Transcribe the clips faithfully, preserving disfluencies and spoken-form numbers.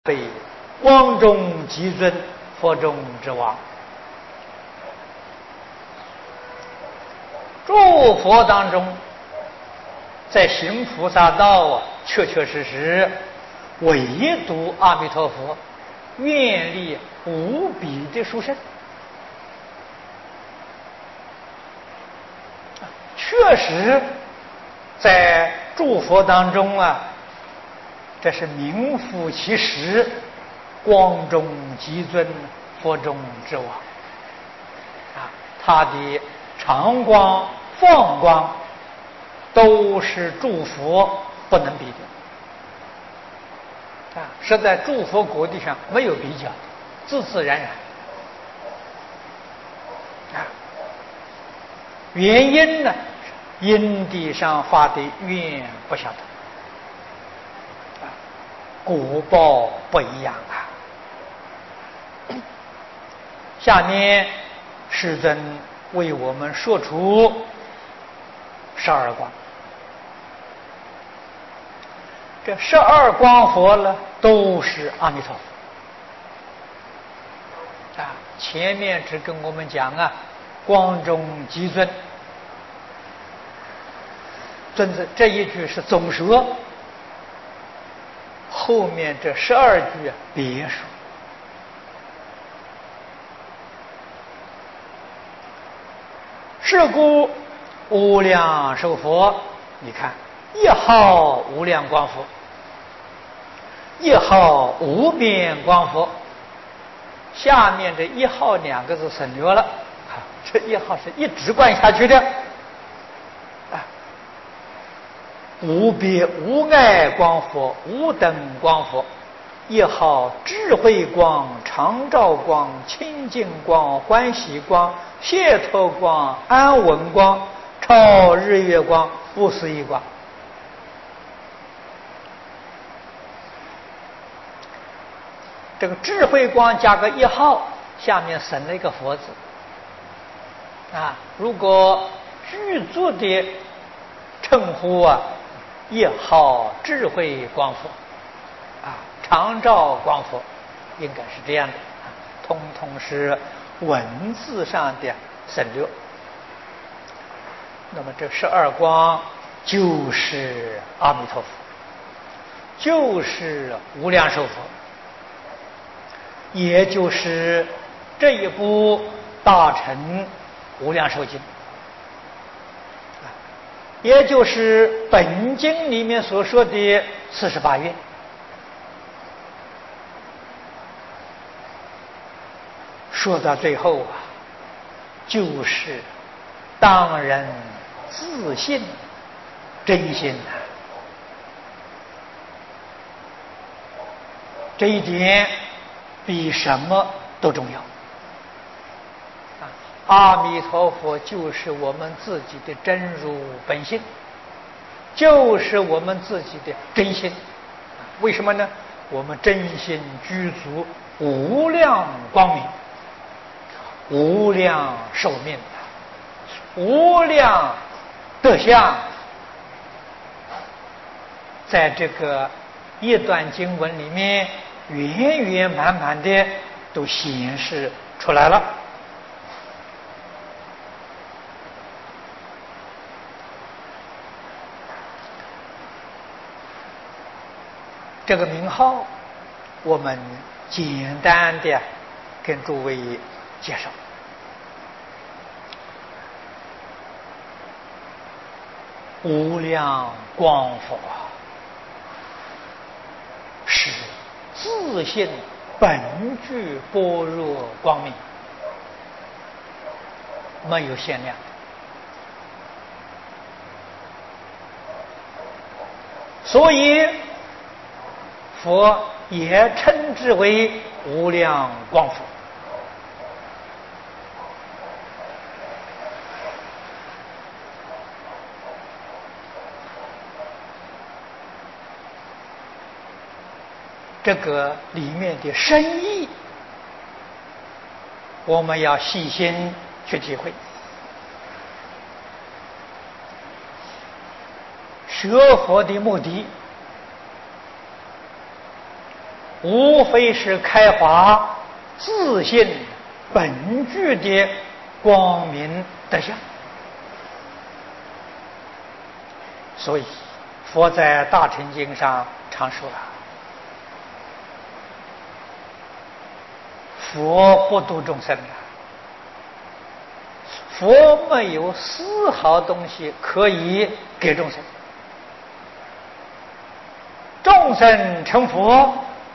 被光中极尊，佛中之王。诸佛当中，在行菩萨道啊，确确实实，唯独阿弥陀佛愿力无比的殊胜。确实，在诸佛当中啊，这是名副其实，光中极尊，佛中之王。啊，他的长光、放光，都是诸佛不能比的。啊，是在诸佛国地上没有比较的，自自然然。啊，原因呢？因地上发的愿不晓得，啊，果报不一样啊。下面世尊为我们说出十二光，这十二光佛呢，都是阿弥陀佛。啊，前面只跟我们讲啊，光中极尊。尊字这一句是总说，后面这十二句啊别说。是故无量寿佛，你看一号无量光佛，一号无边光佛，下面这一号两个字省略了，啊，这一号是一直贯下去的。无边无碍光佛，无等光佛，一号智慧光、常照光、清净光、欢喜光、解脱光、安稳光、超日月光、不思议光。这个智慧光加个一号，下面省了一个佛字。啊，如果具足的称呼啊，一号智慧光佛，啊，常照光佛，应该是这样的，啊，通通是文字上的省略。那么这十二光就是阿弥陀佛，就是无量寿佛，也就是这一部大乘无量寿经。也就是本经里面所说的四十八愿。说到最后啊，就是当人自信真心啊，这一点比什么都重要。阿弥陀佛就是我们自己的真如本性，就是我们自己的真心。为什么呢？我们真心具足无量光明，无量寿命，无量德相，在这个一段经文里面圆圆满满的都显示出来了。这个名号，我们简单的跟诸位介绍。无量光佛是自性本具般若光明，没有限量。所以佛也称之为无量光佛。这个里面的深意，我们要细心去体会。学佛的目的无非是开发自信本具的光明德相。所以佛在大乘经上常说了，佛不度众生啊，佛没有丝毫东西可以给众生，众生成佛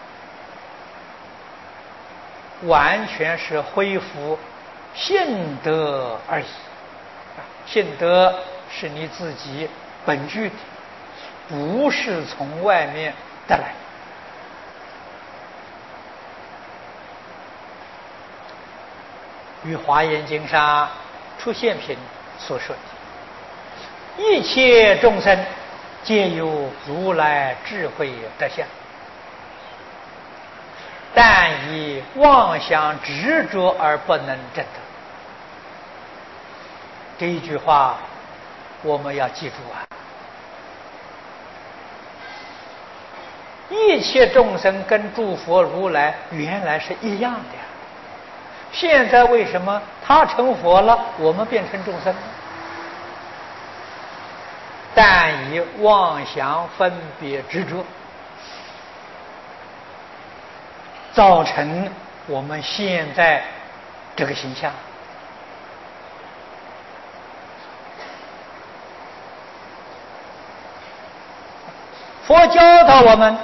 完全是恢复信德而已。信德是你自己本具的，不是从外面得来。与华严经上出现品所说的，一切众生皆有如来智慧德相，但以妄想执着而不能证得。这一句话我们要记住啊！一切众生跟诸佛如来原来是一样的，现在为什么他成佛了，我们变成众生呢？但以妄想分别执着，造成我们现在这个形象。佛教导我们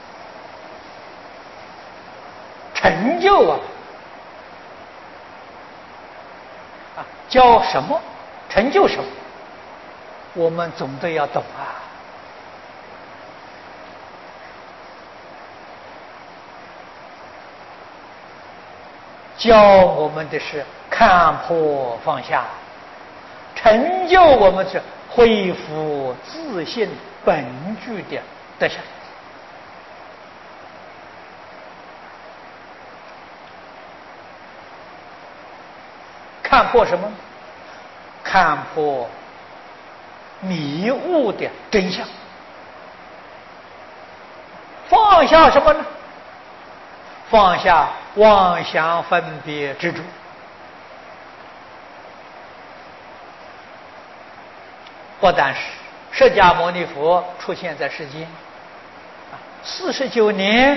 成就啊，啊，教什么，成就什么，我们总得要懂啊。教我们的是看破放下，成就我们是恢复自信本具的德相。看破什么？看破迷雾的真相。放下什么呢？放下妄想分别执着。不但是释迦牟尼佛出现在世间，四十九年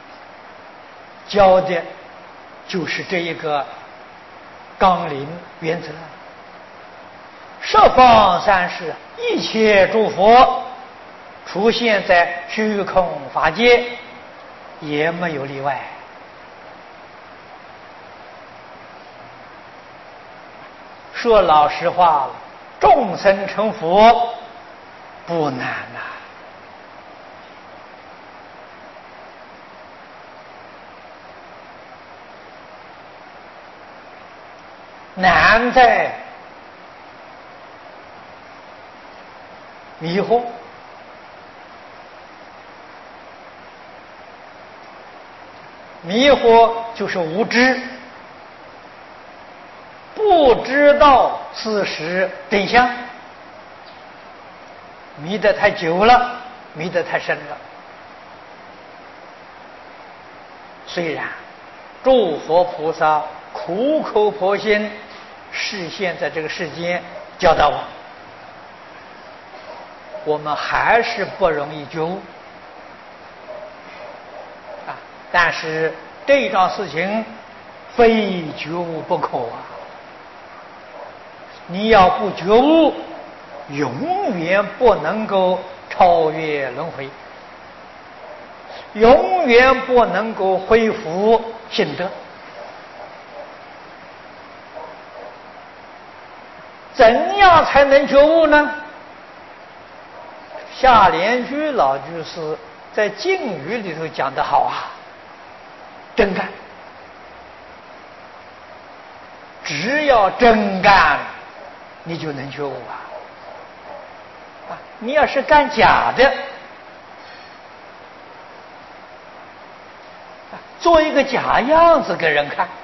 教的就是这一个纲领原则。十方三世一切诸佛出现在虚空法界，也没有例外。说老实话了，众生成佛不难呐、啊，难在迷惑。迷惑就是无知，不知道事实真相，迷得太久了，迷得太深了。虽然诸佛菩萨苦口婆心示现在这个世间教导我，我们还是不容易觉悟啊！但是这一桩事情非觉悟不可啊！你要不觉悟，永远不能够超越轮回，永远不能够恢复信德。怎样才能觉悟呢？夏莲居老居士在敬语里头讲得好啊，真干，只要真干，你就能觉悟啊！啊，你要是干假的，做一个假样子给人看，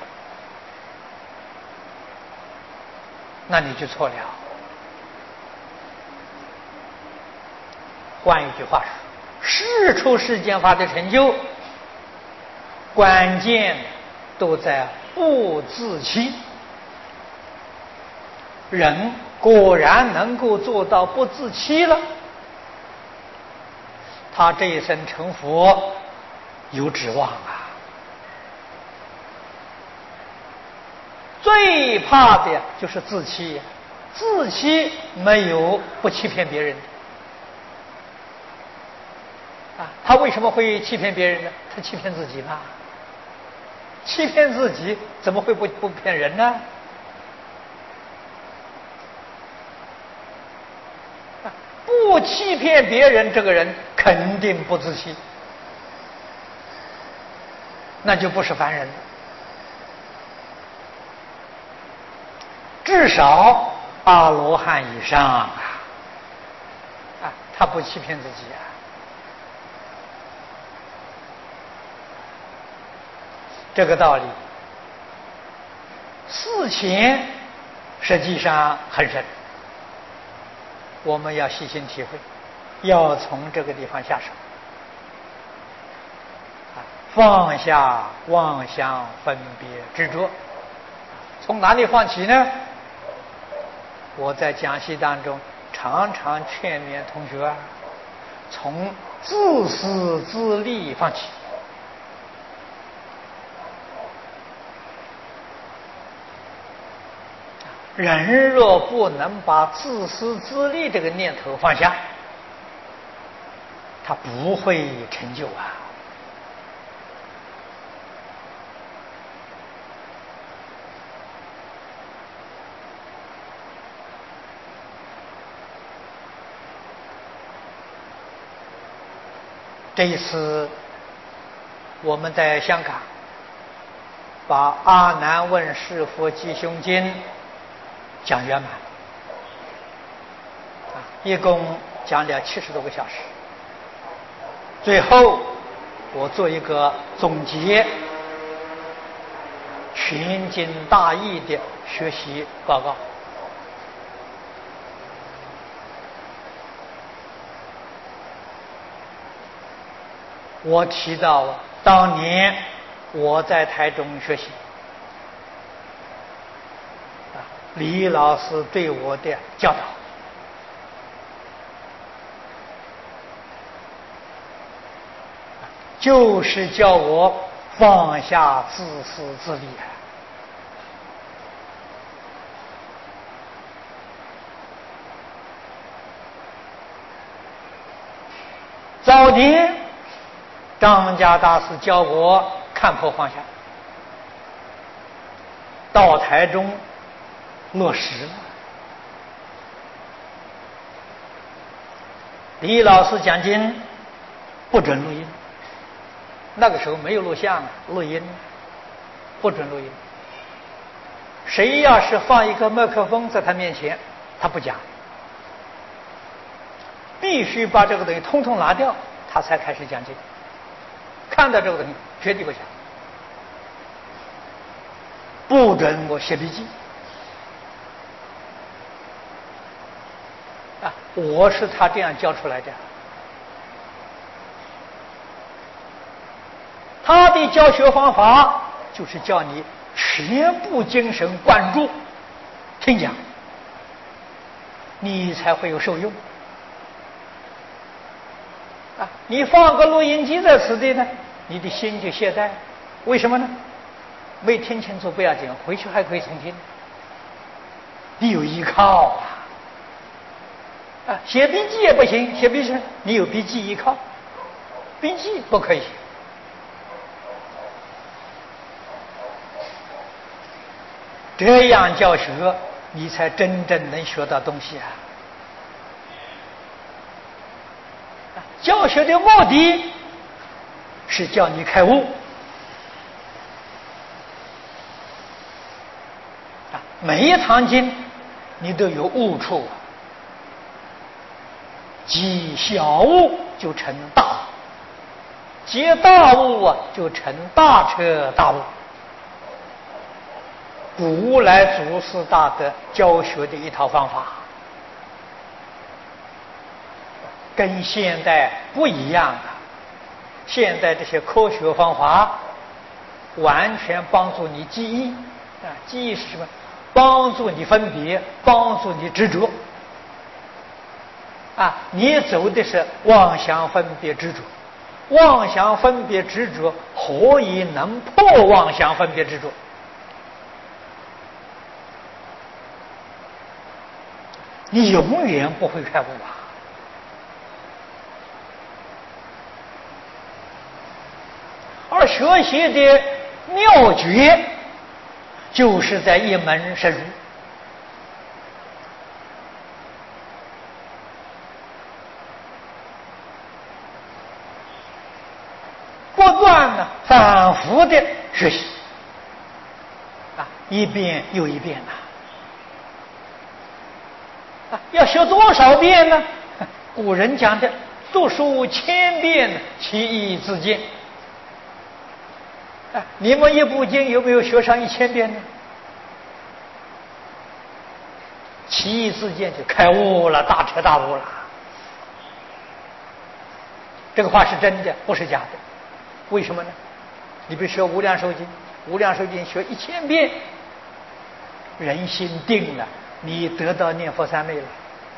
那你就错了。换一句话说，事出世间法的成就， 关键都在不自欺。人果然能够做到不自欺了，他这一生成佛有指望啊！最怕的就是自欺，自欺没有不欺骗别人的啊！他为什么会欺骗别人呢？他欺骗自己嘛。欺骗自己怎么会不不骗人呢？不欺骗别人，这个人肯定不自欺，那就不是凡人了。至少阿罗汉以上啊，啊，他不欺骗自己啊。这个道理，事前实际上很深。我们要细心体会，要从这个地方下手，放下妄想分别执着。从哪里放起呢？我在讲习当中常常劝勉同学啊，从自私自利放起。人若不能把自私自利这个念头放下，他不会成就啊。这一次我们在香港把《阿难问事佛吉凶经》讲圆满啊，一共讲了七十多个小时。最后我做一个总结，全经大义的学习报告。我提到当年我在台中学习，李老师对我的教导，就是叫我放下自私自利啊。早年张家大师教我看破放下，到台中落实了。李老师讲经不准录音，那个时候没有录像，录音不准录音。谁要是放一个麦克风在他面前，他不讲，必须把这个东西通通拿掉，他才开始讲经。看到这个东西绝对不讲，不准我写笔记啊！我是他这样教出来的。他的教学方法就是叫你全部精神灌注听讲，你才会有受用啊！你放个录音机在此地呢，你的心就懈怠。为什么呢？没听清楚不要紧，回去还可以重听。你有依靠啊！啊，写笔记也不行，写笔记你有笔记依靠，笔记不可以写。这样教学，你才真正能学到东西啊！教学的目的是叫你开悟啊！每一堂经你都有悟处，积小悟就成大悟，积大悟啊就成大彻大悟。古来祖师大德教学的一套方法，跟现代不一样啊！现在这些科学方法完全帮助你记忆啊，记忆是什么？帮助你分别，帮助你执着啊！你走的是妄想分别执着，妄想分别执着何以能破妄想分别执着？你永远不会开悟啊！而学习的妙诀，就是在一门深入。不断的、反复的学习，啊，一遍又一遍呐。啊，要学多少遍呢？古人讲的“读书千遍，其义自见”。啊，你们一部经有没有学上一千遍呢？其义自见就开悟了，大彻大悟了。这个话是真的，不是假的。为什么呢？你比如学《无量寿经》，《无量寿经》学一千遍，人心定了，你得到念佛三昧了。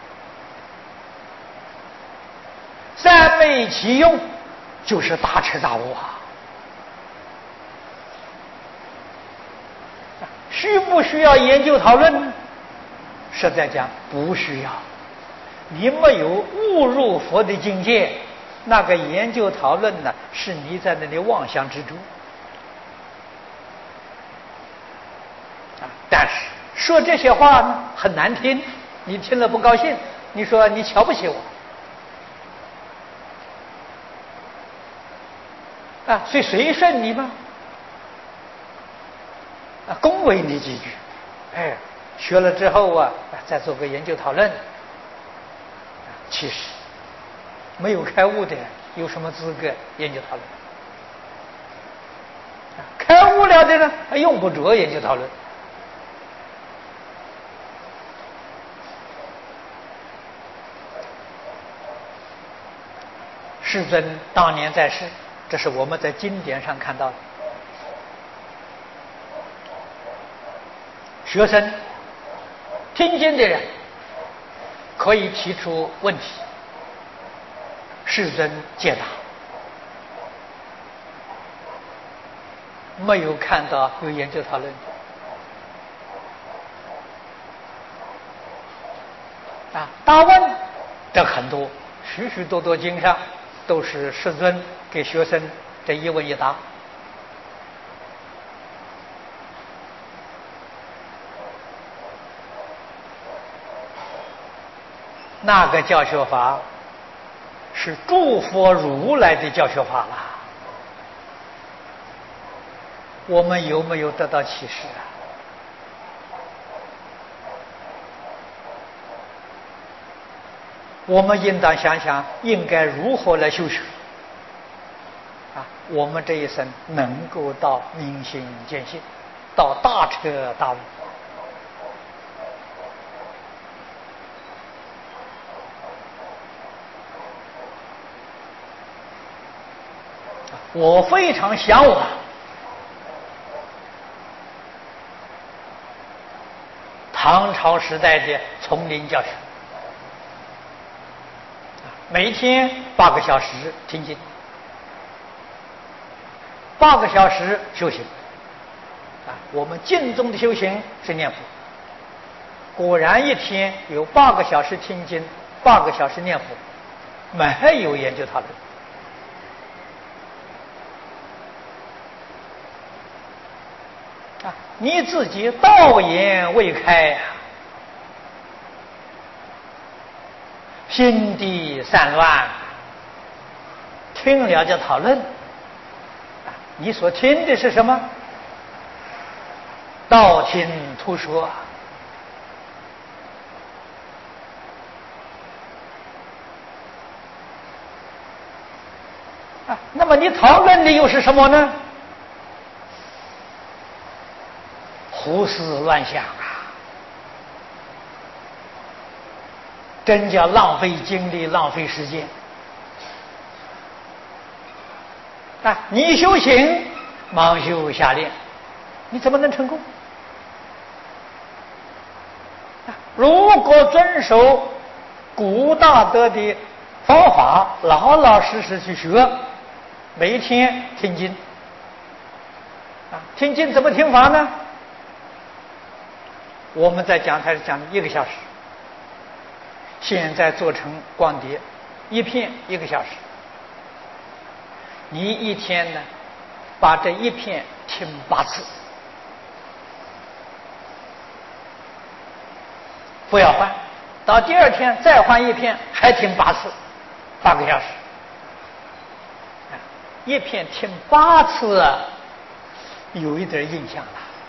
三昧其用，就是大彻大悟啊！需不需要研究讨论呢？实在讲，不需要。你没有悟入佛的境界，那个研究讨论呢，是你在那里妄想执着啊。但是说这些话呢，很难听，你听了不高兴，你说你瞧不起我啊，所以随顺你吗？啊，恭维你几句，哎，学了之后啊，再做个研究讨论。其实没有开悟的人有什么资格研究讨论？开悟了的呢，还用不着研究讨论。世尊当年在世，这是我们在经典上看到的。学生听经的人可以提出问题，世尊解答，没有看到有研究讨论的啊。大问这很多，许许多多经上都是世尊给学生这一问一答。那个教学法是诸佛如来的教学法了，我们有没有得到启示啊？我们应当想想应该如何来修学啊，我们这一生能够到明心见性，到大彻大悟。我非常向往唐朝时代的丛林教学，每天八个小时听经，八个小时修行啊。我们净宗的修行是念佛，果然一天有八个小时听经，八个小时念佛，没有研究讨论。啊，你自己道眼未开呀、啊，心地散乱，听了就讨论。啊，你所听的是什么？道听途说。啊，那么你讨论的又是什么呢？胡思乱想啊，真叫浪费精力，浪费时间啊！你修行盲修瞎练，你怎么能成功？如果遵守古大德的方法，老老实实去学，每天听经啊，听经怎么听法呢？我们在讲台讲了一个小时，现在做成光碟，一片一个小时。你一天呢，把这一片听八次，不要换，到第二天再换一片，还听八次，八个小时。一片听八次啊，有一点印象了。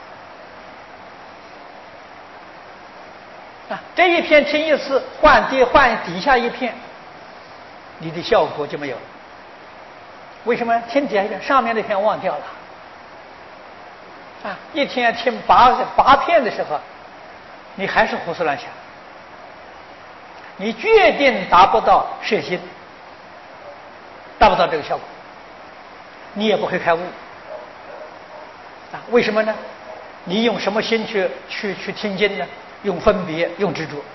啊，这一片听一次，换底换底下一片，你的效果就没有了。为什么？听底下一片，上面那片忘掉了。啊，一天听八八片的时候，你还是胡思乱想，你决定达不到摄心，达不到这个效果，你也不会开悟。啊，为什么呢？你用什么心去去去听经呢？用分别，用执着，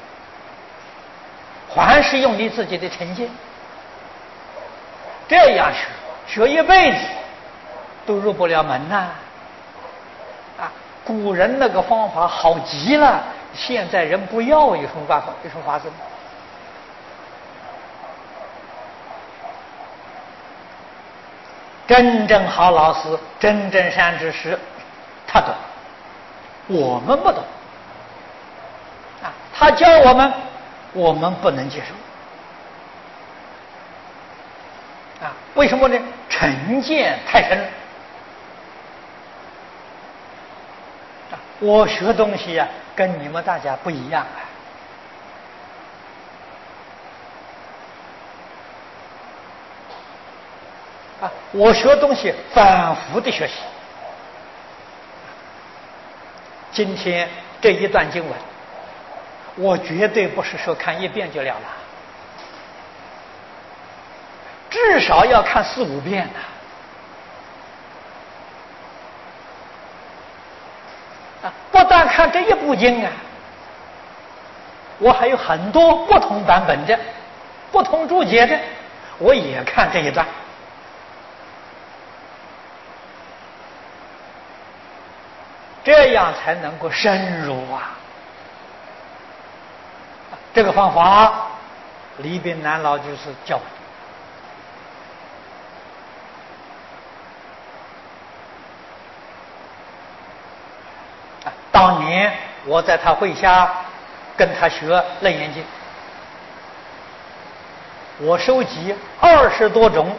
还是用你自己的成见？这样学，学一辈子都入不了门呐！啊，古人那个方法好极了，现在人不要，有什么办法？有什么法子？真正好老师，真正善知识，他懂，我们不懂。啊，他教我们，我们不能接受。啊，为什么呢？成见太深了。啊，我学东西呀、啊，跟你们大家不一样啊。啊，我学东西反复的学习。今天这一段经文，我绝对不是说看一遍就了了，至少要看四五遍呢。啊，不但看这一部经啊，我还有很多不同版本的、不同注解的，我也看这一段。这样才能够深入啊！这个方法，李炳南老居士教我的。当年我在他会下跟他学《楞严经》，我收集二十多种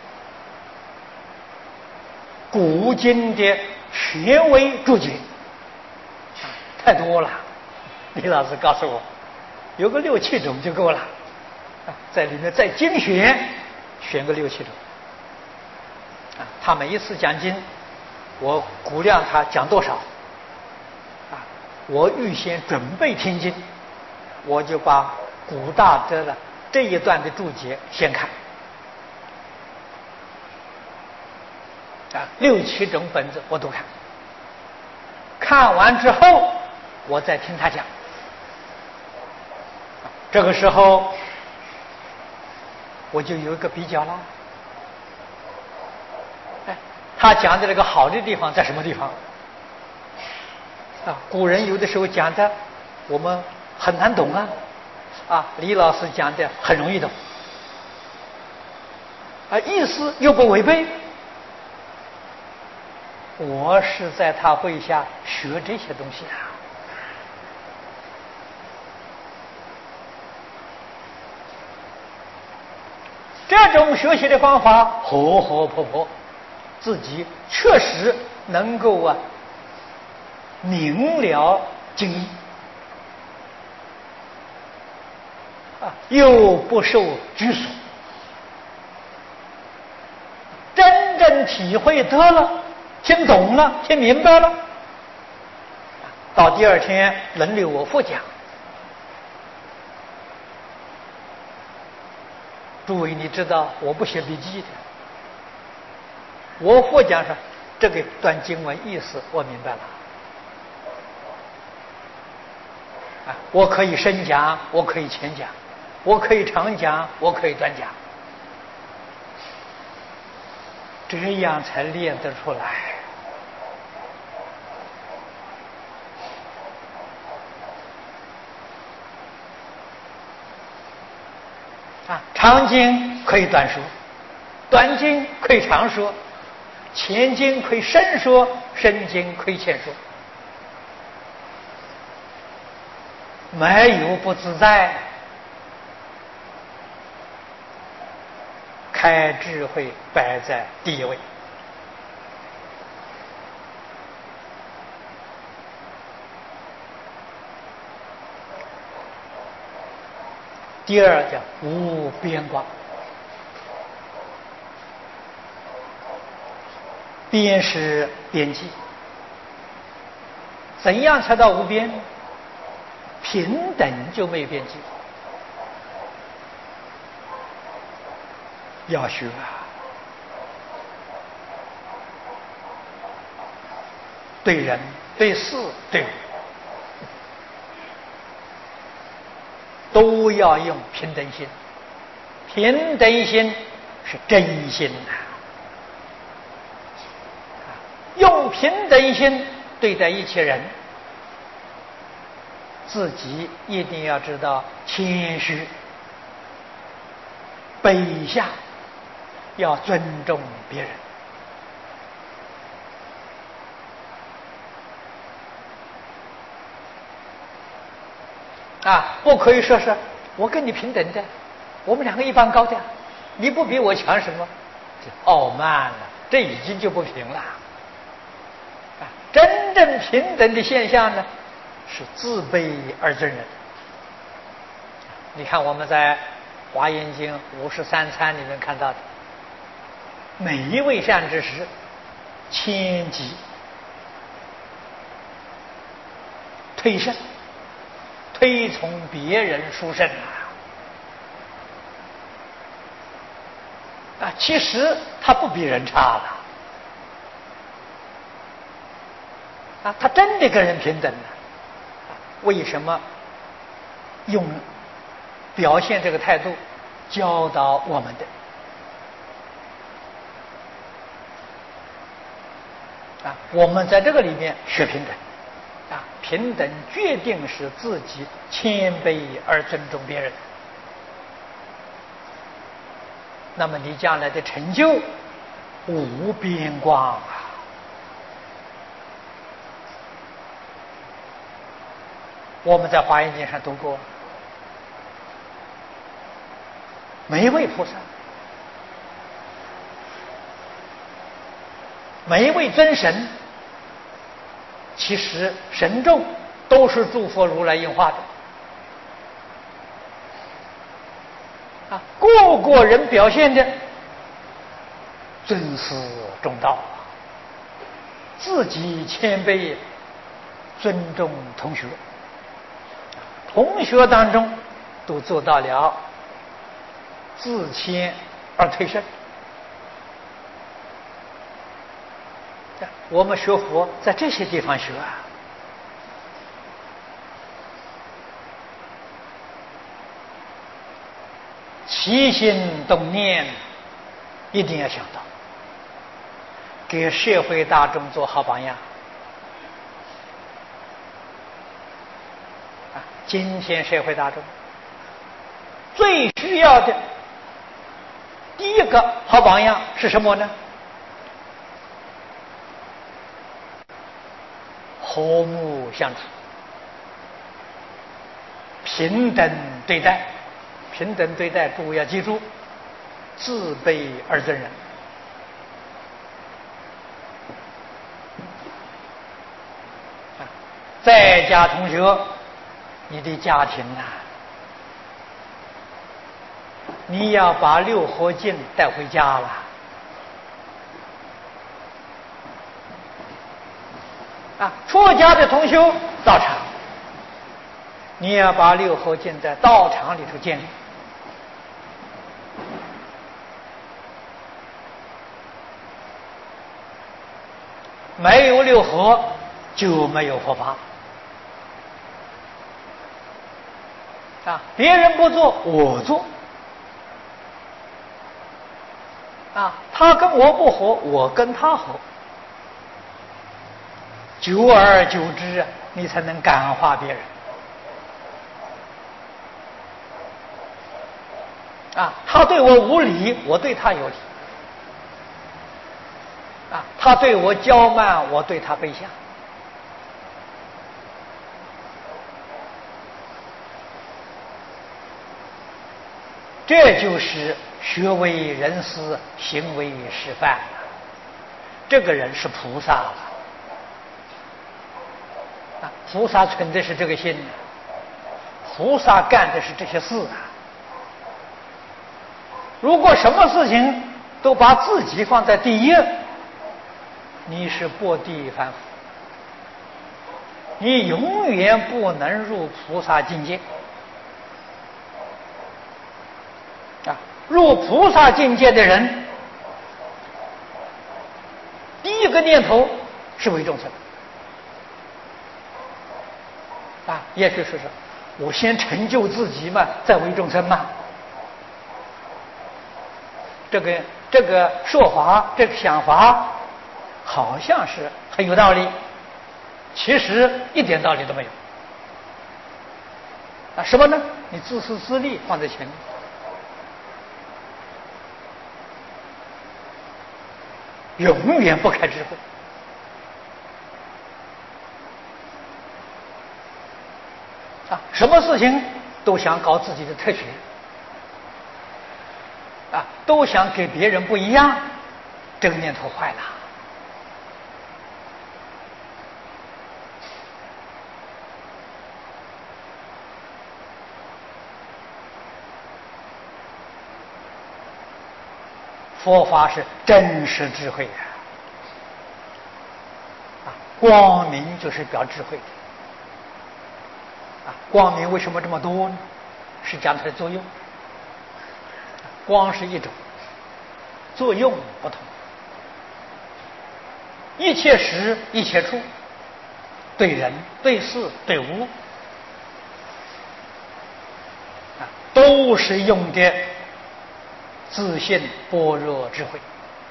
古经的权威注解，太多了。李老师告诉我，有个六七种就够了，在里面再精选，选个六七种。啊，他每一次讲经，我估量他讲多少，啊，我预先准备听经，我就把古大德的这一段的注解先看。啊，六七种本子我都看，看完之后，我再听他讲。这个时候，我就有一个比较啦。哎，他讲的这个好的地方在什么地方？啊，古人有的时候讲的我们很难懂啊，啊，李老师讲的很容易懂，啊，意思又不违背。我是在他会下学这些东西啊。这种学习的方法活活泼泼，自己确实能够啊明了经义啊，又不受拘束，真正体会得了，听懂了，听明白了，到第二天轮流我复讲。诸位，你知道我不写笔记的，我复讲上这个段经文意思我明白了。啊，我可以深讲，我可以浅讲，我可以长讲，我可以短讲，这样才练得出来。啊，长经可以短说，短经可以长说，浅经可以深说，深经可以浅说，没有不自在。开智慧摆在第一位。第二叫无边光，边是边际，怎样才到无边？平等就没有边际。要学啊，对人、对事、对物，都要用平等心。平等心是真心呐、啊！用平等心对待一切人，自己一定要知道谦虚、卑下，要尊重别人。啊，不可以说是我跟你平等的，我们两个一般高的，你不比我强什么？傲慢了，这已经就不平了。啊，真正平等的现象呢，是自卑而尊人。你看我们在《华严经》五十三参里面看到的，每一位善知识谦极退甚，推崇别人殊胜啊！啊，其实他不比人差了啊，他真的跟人平等了。为什么用表现这个态度教导我们的？啊，我们在这个里面学平等。啊，平等决定是自己谦卑而尊重别人，那么你将来的成就无边光啊！我们在华严经上读过，每一位菩萨，每一位尊神，其实神众都是诸佛如来应化的啊，个个人表现的尊师重道，自己谦卑，尊重同学，同学当中都做到了自谦而退甚。我们学佛在这些地方学啊，起心动念一定要想到，给社会大众做好榜样啊！今天社会大众最需要的第一个好榜样是什么呢？和睦相处，平等对待。平等对待，诸位要记住，自卑而尊人。在家同学，你的家庭啊，你要把六合敬带回家了。啊，出家的同修道场，你也要把六合敬在道场里头建立。 没有六合就没有佛法啊！别人不做，我做啊！他跟我不合，我跟他合，久而久之啊，你才能感化别人啊！他对我无礼，我对他有礼啊！他对我骄慢，我对他卑下。这就是学为人师，行为示范。这个人是菩萨了啊！菩萨存的是这个心，菩萨干的是这些事啊。如果什么事情都把自己放在第一，你是薄地凡夫，你永远不能入菩萨境界啊！入菩萨境界的人，第一个念头是为众生啊！也许是说，我先成就自己嘛，再为众生嘛。这个这个说法，这个想法，好像是很有道理，其实一点道理都没有。啊，什么呢？你自私自利放在前面。永远不开智慧啊！什么事情都想搞自己的特权啊，都想给别人不一样，这个念头坏了。佛法是真实智慧的啊，光明就是表智慧的啊。光明为什么这么多呢？是讲它的作用。光是一种，作用不同。一切时一切处，对人对事对物啊，都是用的自信般若智慧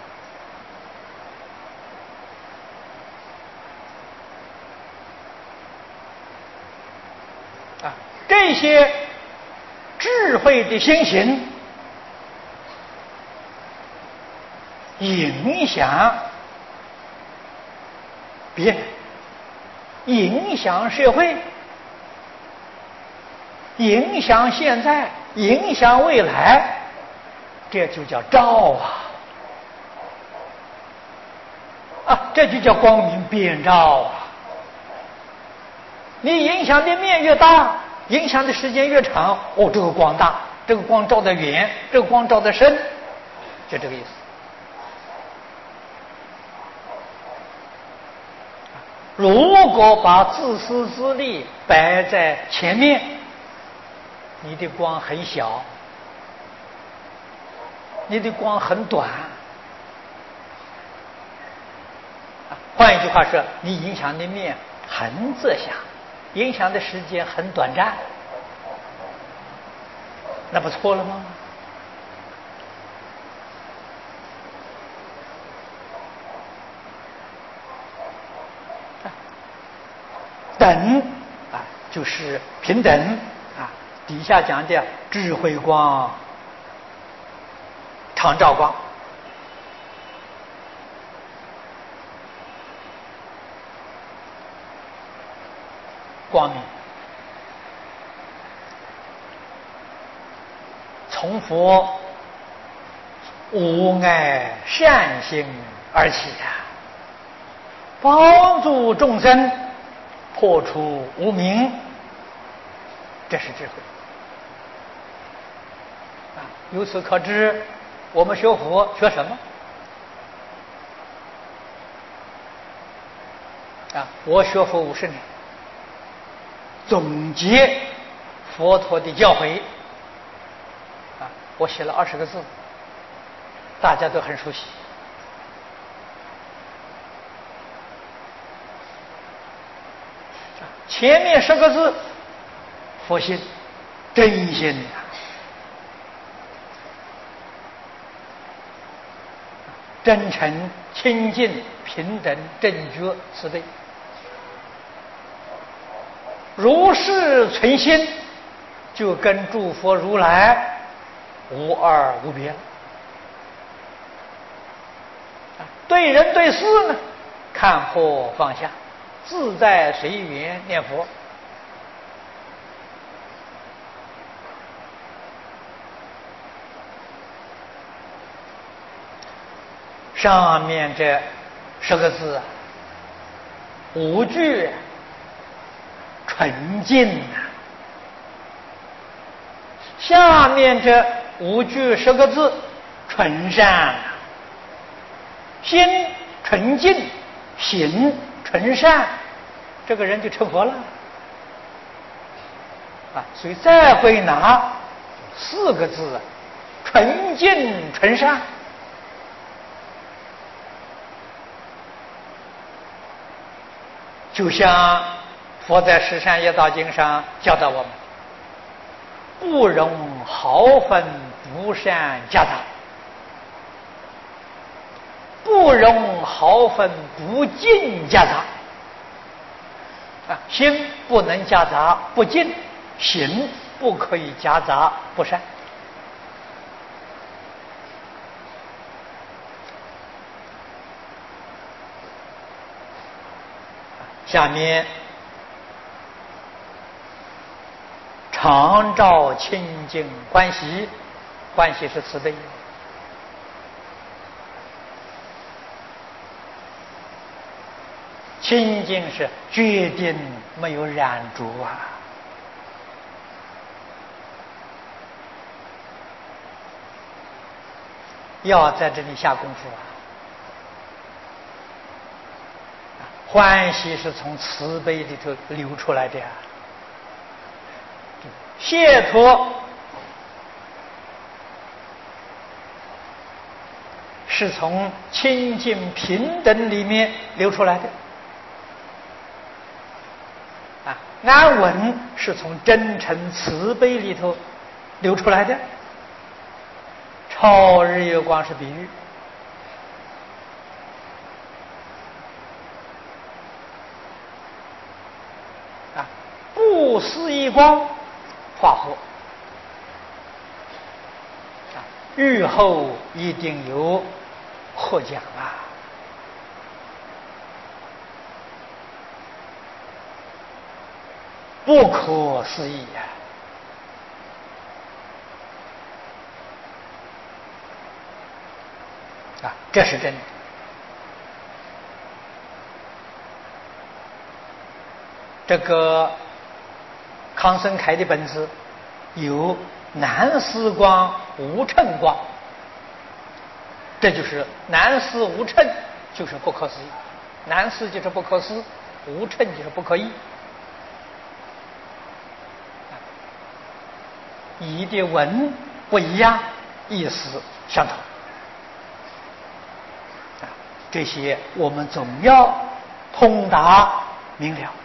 啊，这些智慧的心行影响别人，影响社会，影响现在，影响未来，这就叫照啊！啊，这就叫光明遍照啊！你影响的面越大，影响的时间越长，哦，这个光大，这个光照得远，这个光照得深，就这个意思。如果把自私自利摆在前面，你的光很小，你的光很短。换一句话说，你影响的面很窄小，影响的时间很短暂，那不错了吗？等啊，就是平等啊。底下讲的智慧光、常照光，光明从佛无碍善心而起啊，帮助众生破除无明，这是智慧啊！由此可知，我们学佛学什么啊？我学佛五十年，总结佛陀的教诲啊，我写了二十个字，大家都很熟悉前面十个字，佛心、真心啊，真诚、清净、平等、正觉、慈悲，如是存心，就跟诸佛如来无二无别了。对人对事呢，看破放下，自在随缘念佛。上面这十个字啊，五句纯净啊；下面这五句十个字纯善啊。心纯净，行纯善，这个人就成佛了啊！所以再会拿四个字啊，纯净纯善。就像佛在《十善业道经》上教导我们，不容毫分不善夹杂，不容毫分不净夹杂啊，心不能夹杂不净，行不可以夹杂不善。下面常照清净欢喜，欢喜是慈悲。清净是决定没有染着啊！要在这里下功夫啊！欢喜是从慈悲里头流出来的呀、啊，解脱是从清净平等里面流出来的。啊，安稳是从真诚慈悲里头流出来的。超日月光是比喻，啊，不思一光化火，啊，日后一定有获奖啊！不可思议呀、啊！啊，这是真的。这个康生开的本子有南思光、无称光，这就是南思无称，就是不可思议。南思就是不可思，无称就是不可议。译的文不一样，意思相同。啊，这些我们总要通达明了。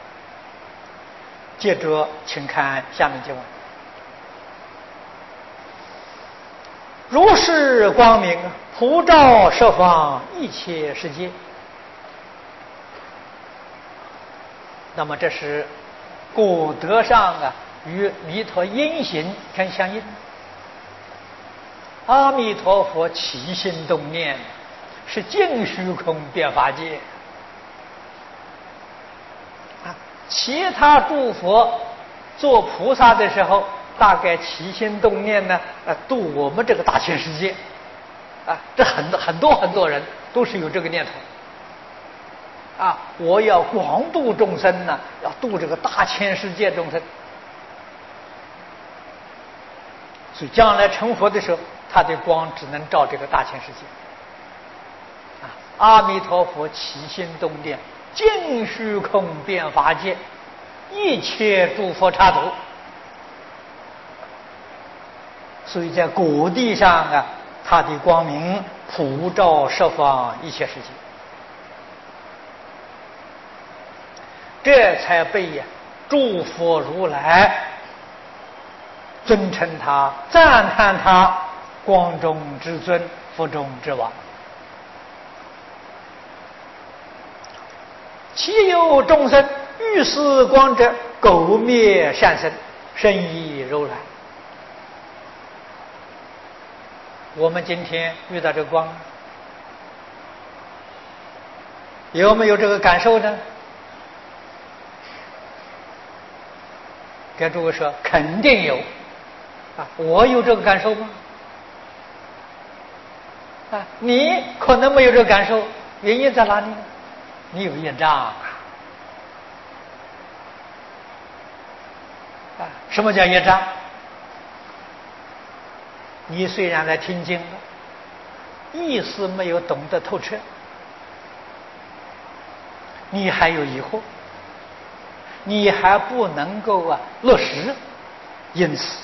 接着，请看下面经文：如是光明，普照十方一切世界。那么，这是果德上啊，与弥陀因行很相应。阿弥陀佛起心动念，是尽虚空遍法界。啊，其他诸佛做菩萨的时候，大概起心动念呢，啊，度我们这个大千世界。啊，这很多很多很多人都是有这个念头。啊，我要广度众生呢，要度这个大千世界众生。所以将来成佛的时候，他的光只能照这个大千世界。啊，阿弥陀佛起心动念，尽虚空遍法界，一切诸佛刹土。所以在果地上啊，他的光明普照十方一切世界。 这才被诸佛如来尊称他、赞叹他光中之尊、福中之王。其有众生遇是光者，苟灭善身，身亦柔软。我们今天遇到这个光，有没有这个感受呢？跟诸位说，肯定有啊！我有这个感受吗？啊，你可能没有这个感受，原因在哪里呢？你有业障啊！啊，什么叫业障？你虽然来听经了，意思没有懂得透彻，你还有疑惑，你还不能够啊落实，因此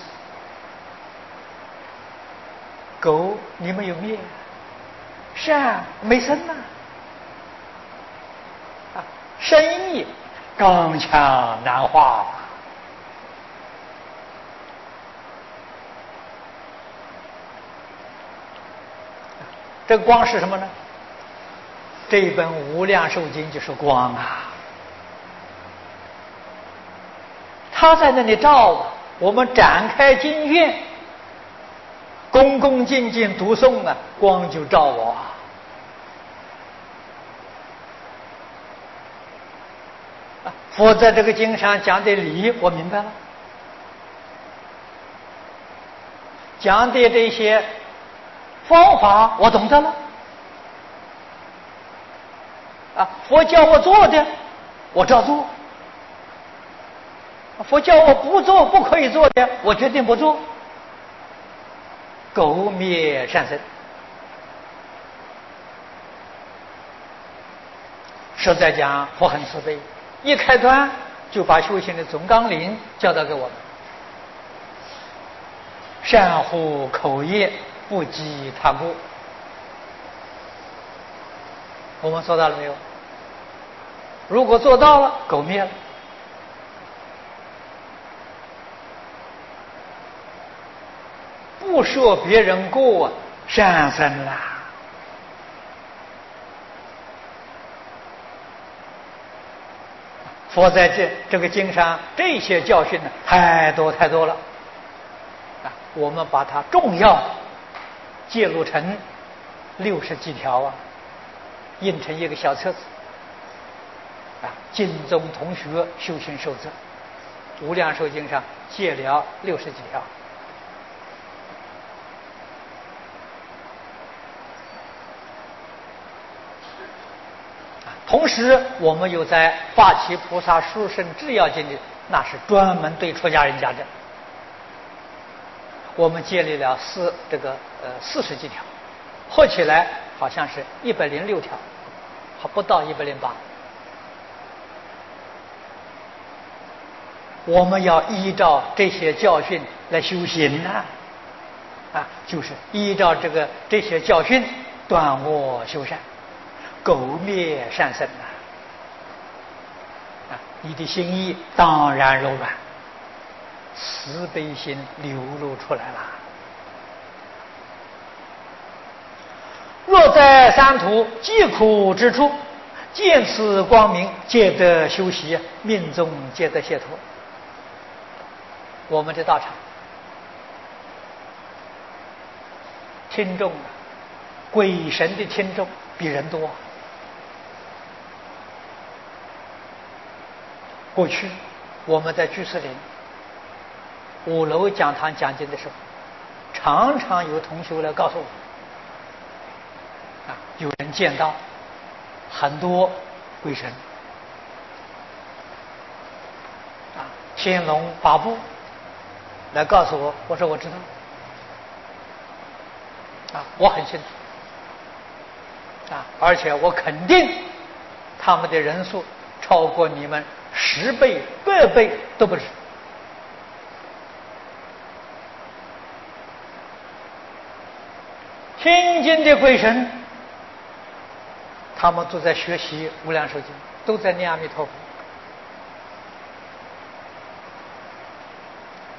苟你没有灭，善没生呐、啊，身意刚强难化。这个光是什么呢？这一本《无量寿经》就是光啊，它在那里照啊，我们展开经卷，恭恭敬敬读诵啊，光就照我啊。佛在这个经上讲的理，我明白了；讲的这些方法，我懂得了。啊，佛教我做的，我照做；佛教我不做、不可以做的，我决定不做。苟灭善身，实在讲，佛很慈悲，一开端就把修行的总纲领教导给我们：善护口业，不积他过。我们做到了没有？如果做到了，苟灭了。不说别人过，善生啦。佛在这这个经上这些教训呢，太多太多了啊！我们把它重要记录成六十几条啊，印成一个小册子啊，经宗同学修行守则，无量寿经上戒了六十几条。同时，我们又在《法起菩萨殊胜制要经》里，那是专门对出家人讲的。我们建立了四这个呃四十几条，合起来好像是一百零六条，还不到一百零八。我们要依照这些教训来修行啊，啊，就是依照这个这些教训断恶修善。苟灭善生呐！啊，你的心意当然柔软，慈悲心流露出来了。若在三途疾苦之处，见此光明，皆得修习，命中皆得解脱。我们这道场听众，鬼神的听众比人多。过去我们在居士林五楼讲堂讲经的时候，常常有同学来告诉我，啊，有人见到很多鬼神，啊，天龙八部来告诉我，我说我知道，啊，我很清楚，啊，而且我肯定他们的人数超过你们十倍、百倍都不止。听经的鬼神，他们都在学习《无量寿经》，都在念阿弥陀佛，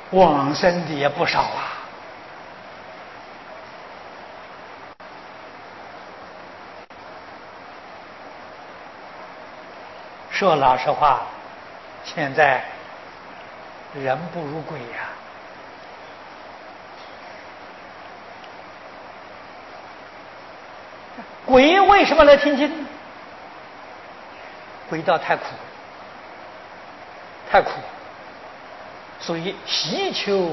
往生的也不少啊。说老实话，现在人不如鬼呀、鬼为什么来听经？鬼道太苦，太苦，所以希求